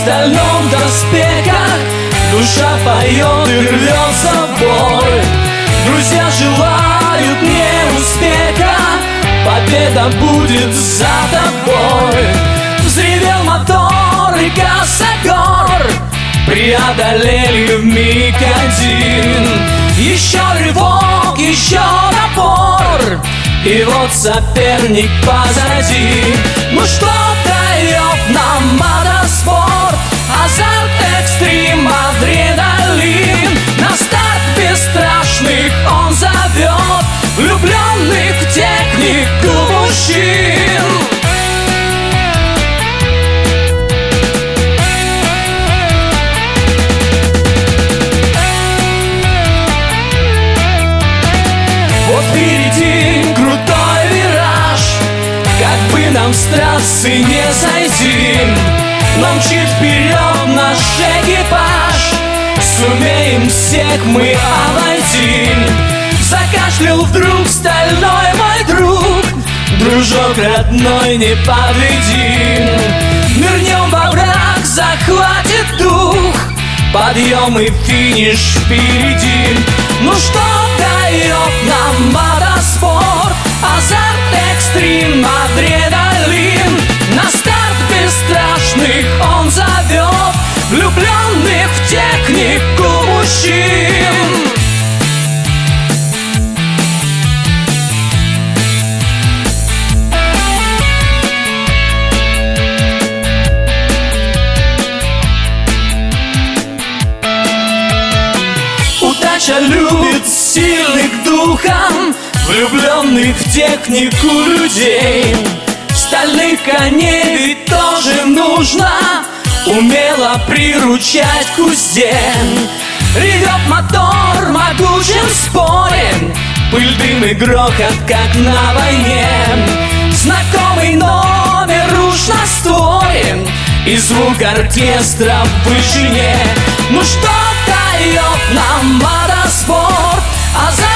стальном доспехах, душа поет и рвется в бой. Друзья желают мне успеха, победа будет за тобой. Взревел мотор и косогор преодолели вмиг один. Еще рывок, еще напор, и вот соперник позади. Ну что дает нам мотоспорт? Азарт, экстрим, адреналин. На старт бесстрашных он зовет влюбленных в технику мужчин. Вот впереди крутой вираж, как бы нам с трассы не сойти, но мчит вперед наш экипаж, сумеем всех мы обойти. Закашлял вдруг стальной мой друг, дружок родной, не подведи. Нырнем во враг, захватит дух, подъем и финиш впереди. Ну что дает нам мотоспорт? Азарт, экстрим, адреналин. На старт бесстрашных он зовет влюбленных в технику мужчин. Удача любит сильных духом, влюбленных в технику людей. Стальных коней ведь тоже нужно умело приручать к узде. Ревет мотор могучим спорем, пыль, дым и грохот, как на войне. Знакомый номер уж на створе, и звук оркестра в вышине. Ну что дает нам мотоспорт?